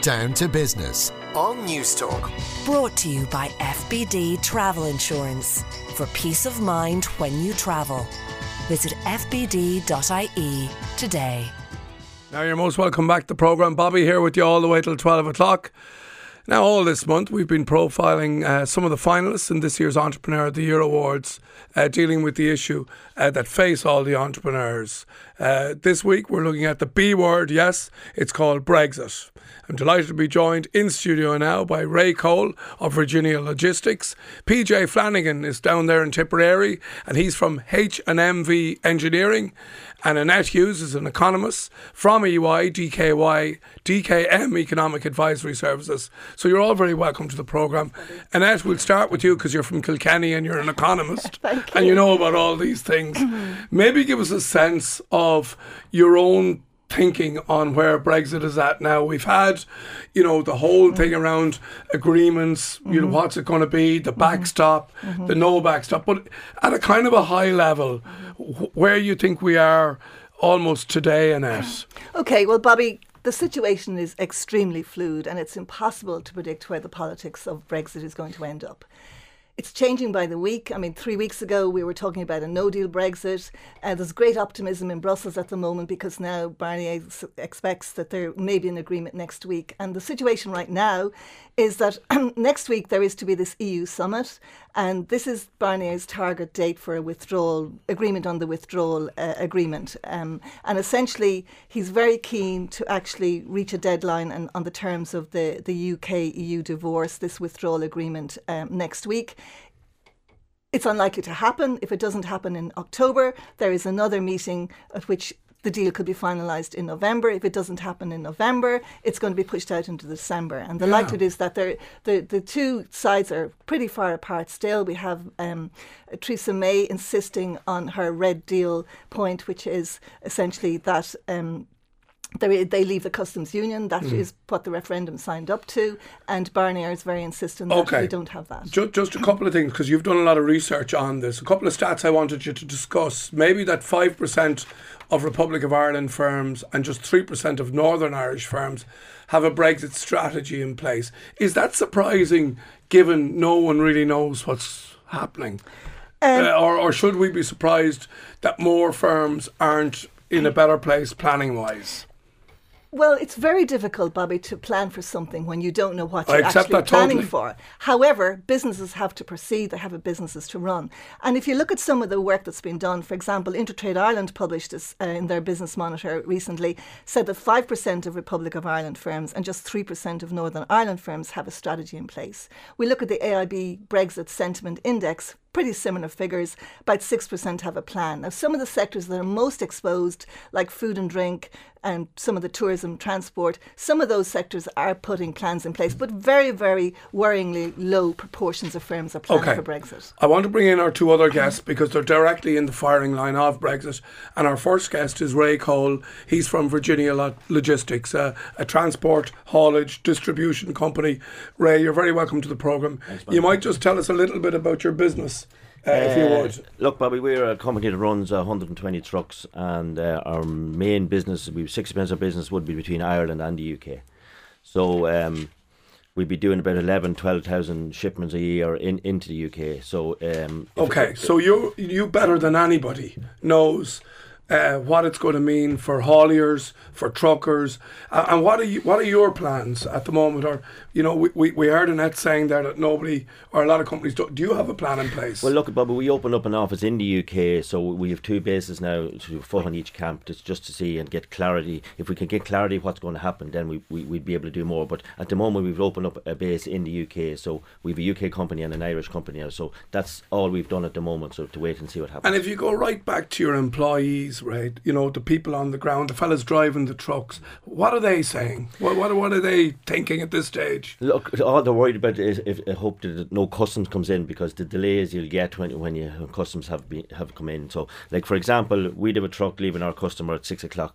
Down to Business on Newstalk. Brought to you by FBD Travel Insurance. For peace of mind when you travel. Visit fbd.ie today. Now you're most welcome back to the programme. Bobby here with you all the way till 12 o'clock. Now all this month we've been profiling some of the finalists in this year's Entrepreneur of the Year Awards, dealing with the issue that face all the entrepreneurs. This week we're looking at the B word, yes, it's called Brexit. I'm delighted to be joined in studio now by Ray Cole of Virginia Logistics. PJ Flanagan is down there in Tipperary and he's from H&MV Engineering. And Annette Hughes is an economist from EY, DKM Economic Advisory Services. So you're all very welcome to the programme. Annette, we'll start with you because you're from Kilkenny and you're an economist. Thank you. And you know about all these things. Maybe give us a sense of your own thinking on where Brexit is at now. We've had, the whole thing around agreements, what's it going to be, the backstop, the no backstop, but at a kind of a high level, where you think we are almost today, Annette? Okay, well, Bobby, the situation is extremely fluid and it's impossible to predict where the politics of Brexit is going to end up. It's changing by the week. 3 weeks ago we were talking about a no-deal Brexit. There's great optimism in Brussels at the moment because now Barnier expects that there may be an agreement next week. And the situation right now is that next week there is to be this EU summit, and this is Barnier's target date for a withdrawal agreement on the withdrawal agreement. And essentially he's very keen to actually reach a deadline on the terms of the UK-EU divorce, this withdrawal agreement next week. It's unlikely to happen. If it doesn't happen in October, there is another meeting at which the deal could be finalised in November. If it doesn't happen in November, it's going to be pushed out into December. And the likelihood is that the two sides are pretty far apart still. We have Theresa May insisting on her red deal point, which is essentially that they leave the customs union. That is what the referendum signed up to, and Barnier is very insistent that we don't have that. Just a couple of things, because you've done a lot of research on this. A couple of stats I wanted you to discuss. Maybe that 5% of Republic of Ireland firms and just 3% of Northern Irish firms have a Brexit strategy in place. Is that surprising, given no one really knows what's happening? Or should we be surprised that more firms aren't in a better place planning-wise? Well, it's very difficult, Bobby, to plan for something when you don't know what you're actually planning for. However, businesses have to proceed. They have businesses to run. And if you look at some of the work that's been done, for example, Intertrade Ireland published this in their Business Monitor recently, said that 5% of Republic of Ireland firms and just 3% of Northern Ireland firms have a strategy in place. We look at the AIB Brexit Sentiment Index, pretty similar figures, about 6% have a plan. Now, some of the sectors that are most exposed, like food and drink and some of the tourism, transport, some of those sectors are putting plans in place, but very, very worryingly low proportions of firms are planning for Brexit. I want to bring in our two other guests because they're directly in the firing line of Brexit. And our first guest is Ray Cole. He's from Virginia Logistics, a transport, haulage, distribution company. Ray, you're very welcome to the programme. You might just tell us a little bit about your business. If you would. Look, Bobby, we're a company that runs 120 trucks, and our main business, 60% of our business would be between Ireland and the UK. So we'd be doing about 12,000 shipments a year into the UK. So so you better than anybody knows what it's going to mean for hauliers, for truckers, and what are your plans at the moment? Or we heard Annette saying there that nobody or a lot of companies don't. Do you have a plan in place? Well, look, Bobby, we opened up an office in the UK, so we have two bases now, to foot on each camp, just to see and get clarity. If we can get clarity what's going to happen, then we'd be able to do more. But at the moment, we've opened up a base in the UK, so we have a UK company and an Irish company now. So that's all we've done at the moment. So to wait and see what happens. And if you go right back to your employees, right, the people on the ground, the fellas driving the trucks, what are they saying? What are they thinking at this stage? Look, all they're worried about is if I hope that no customs comes in, because the delays you'll get when customs have come in. So, like for example, we'd have a truck leaving our customer at 6 o'clock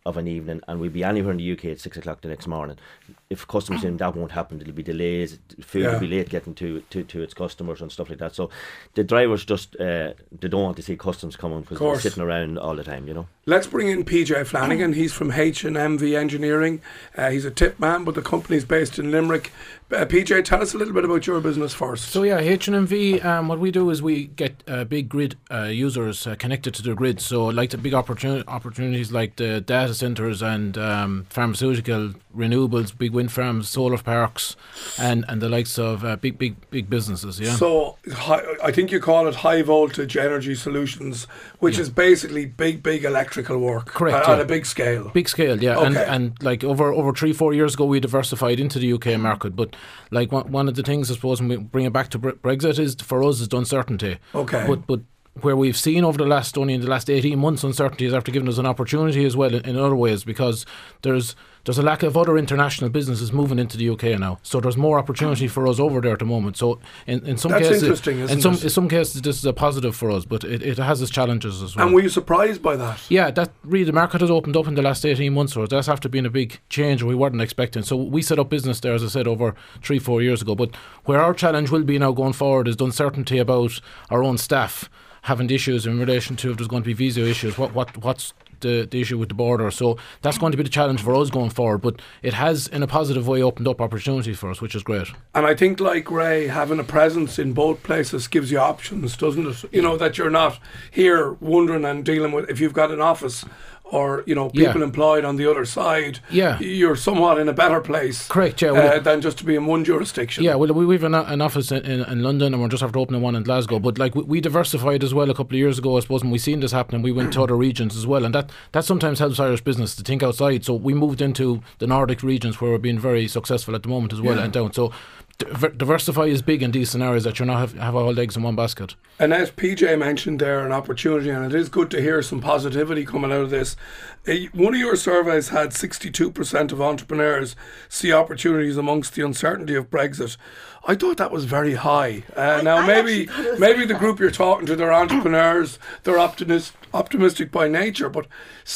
of an evening, and we'll be anywhere in the UK at 6 o'clock the next morning. If customers in, that won't happen. There'll be delays. Food will be late getting to its customers and stuff like that. So the drivers just they don't want to see customers coming because they're sitting around all the time. Let's bring in PJ Flanagan. He's from H&MV Engineering. He's a tip man, but the company's based in Limerick. PJ, tell us a little bit about your business first. So yeah, H&MV, what we do is we get big grid users connected to the grid. So like the big opportunities like the data centres and pharmaceutical, renewables, big wind farms, solar parks, and the likes of big businesses. Yeah. So I think you call it high voltage energy solutions, which is basically big electrical work. Correct. At a big scale. Big scale, yeah. Okay. And like over 3-4 years ago, we diversified into the UK market. But like one of the things, I suppose, when we bring it back to Brexit, is for us is the uncertainty. Okay. But where we've seen only in the last 18 months uncertainty has after given us an opportunity as well in other ways, because there's a lack of other international businesses moving into the UK now. So there's more opportunity for us over there at the moment. So in some That's cases, interesting, isn't it? in some cases this is a positive for us, but it has its challenges as well. And were you surprised by that? Yeah, that really the market has opened up in the last 18 months, so that's after being a big change we weren't expecting. So we set up business there, as I said, over 3-4 years ago. But where our challenge will be now going forward is the uncertainty about our own staff having issues in relation to if there's going to be visa issues, what's the issue with the border. So that's going to be the challenge for us going forward, but it has in a positive way opened up opportunities for us, which is great. And I think, like Ray, having a presence in both places gives you options, doesn't it? That you're not here wondering and dealing with, if you've got an office or people employed on the other side, you're somewhat in a better place. Correct, yeah. Than just to be in one jurisdiction. Yeah, well, we've an office in London, and we're just after opening one in Glasgow. But like we diversified as well a couple of years ago, I suppose, when we seen this happening, we went to other regions as well, and that sometimes helps Irish business to think outside. So we moved into the Nordic regions, where we're being very successful at the moment as well, and down. So diversify is big in these scenarios, that you're not have all eggs in one basket. And as PJ mentioned there, an opportunity, and it is good to hear some positivity coming out of this. One of your surveys had 62% of entrepreneurs see opportunities amongst the uncertainty of Brexit. I thought that was very high. Now maybe the group you're talking to, they're entrepreneurs, they're optimistic by nature, but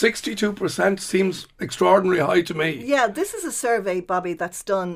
62% seems extraordinarily high to me. Yeah, this is a survey, Bobby, that's done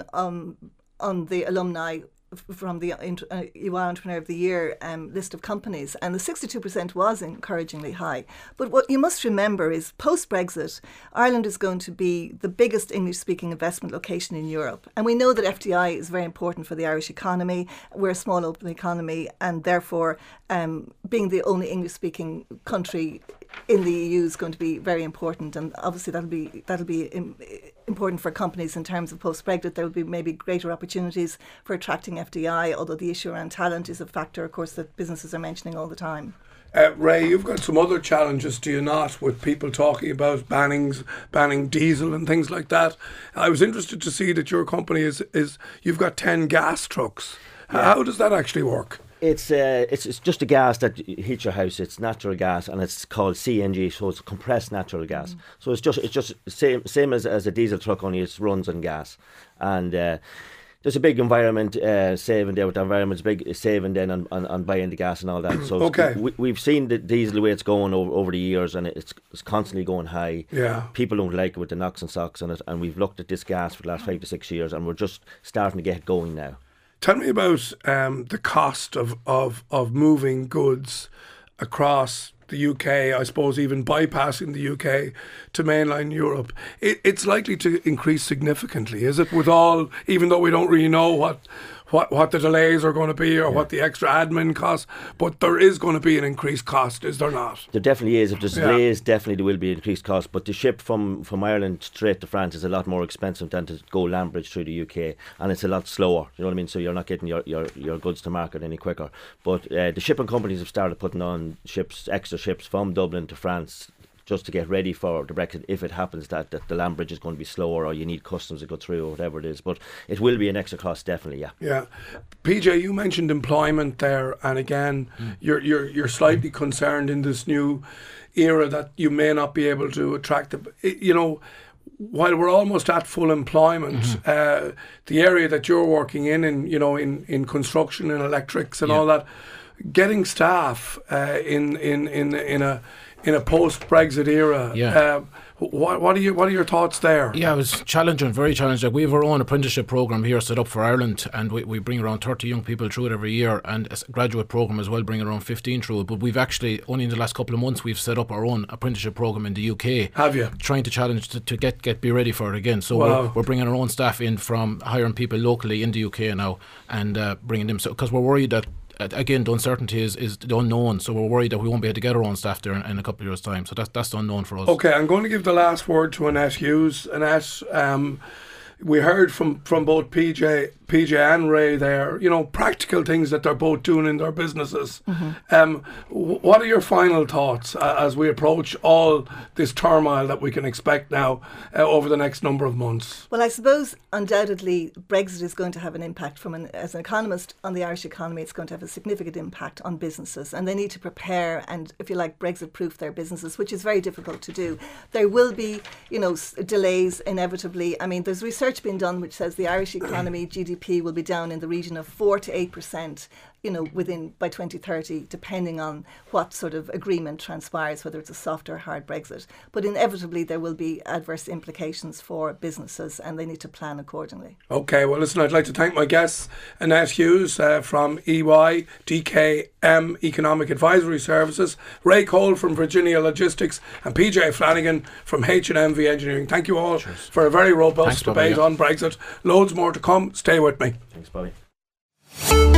on the alumni from the EY Entrepreneur of the Year list of companies, and the 62% was encouragingly high. But what you must remember is, post-Brexit, Ireland is going to be the biggest English-speaking investment location in Europe. And we know that FDI is very important for the Irish economy. We're a small open economy, and therefore being the only English-speaking country in the EU is going to be very important, and obviously that'll be important for companies in terms of post-Brexit. There will be maybe greater opportunities for attracting FDI, although the issue around talent is a factor, of course, that businesses are mentioning all the time. Ray, you've got some other challenges, do you not, with people talking about banning diesel and things like that? I was interested to see that your company is you've got 10 gas trucks. Yeah. How does that actually work? It's just a gas that heats your house. It's natural gas, and it's called CNG, so it's compressed natural gas. So it's just same as a diesel truck, only it runs on gas. And there's a big environment saving there with the environment's big saving then on buying the gas and all that. So we've seen the diesel, the way it's going over the years, and it's constantly going high. Yeah, people don't like it with the knocks and socks on it, and we've looked at this gas for the last 5 to 6 years, and we're just starting to get going now. Tell me about the cost of moving goods across the UK, I suppose even bypassing the UK to mainland Europe. It's likely to increase significantly, is it? Even though we don't really know what the delays are going to be or what the extra admin costs, but there is going to be an increased cost, is there not? There definitely is. If there's delays, definitely there will be increased cost. But the ship from Ireland straight to France is a lot more expensive than to go land bridge through the UK, and it's a lot slower. You know what I mean? So you're not getting your goods to market any quicker. But the shipping companies have started putting on extra ships from Dublin to France, just to get ready for the Brexit if it happens that the land bridge is going to be slower, or you need customs to go through, or whatever it is. But it will be an extra cost, definitely. Yeah. PJ, you mentioned employment there, and again, you're slightly concerned in this new era that you may not be able to attract while we're almost at full employment, the area that you're working in construction and electrics and all that, getting staff in a post-Brexit era, What are your thoughts there? Yeah, it was challenging, very challenging. We have our own apprenticeship programme here set up for Ireland, and we bring around 30 young people through it every year, and a graduate programme as well, bringing around 15 through it. But we've actually, only in the last couple of months, we've set up our own apprenticeship programme in the UK. Have you? Trying to challenge to be ready for it again. So wow. we're bringing our own staff in from hiring people locally in the UK now, and bringing them, because we're worried that, again, the uncertainty is the unknown, so we're worried that we won't be able to get our own staff there in a couple of years' time. So that's the unknown for us. Okay, I'm going to give the last word to Annette Hughes. Annette, we heard from both PJ and Ray there, practical things that they're both doing in their businesses. What are your final thoughts as we approach all this turmoil that we can expect now over the next number of months? Well, I suppose undoubtedly Brexit is going to have an impact as an economist on the Irish economy. It's going to have a significant impact on businesses, and they need to prepare and, if you like, Brexit-proof their businesses, which is very difficult to do. There will be, delays inevitably. I mean, there's research being done which says the Irish economy GDP will be down in the region of 4 to 8%, by 2030, depending on what sort of agreement transpires, whether it's a soft or hard Brexit. But inevitably there will be adverse implications for businesses, and they need to plan accordingly. Okay, well listen, I'd like to thank my guests, Annette Hughes from EY, DKM Economic Advisory Services, Ray Cole from Virginia Logistics, and PJ Flanagan from H&MV Engineering. Thank you all for a very robust debate on Brexit. Loads more to come. Stay with me. Thanks, Bobby.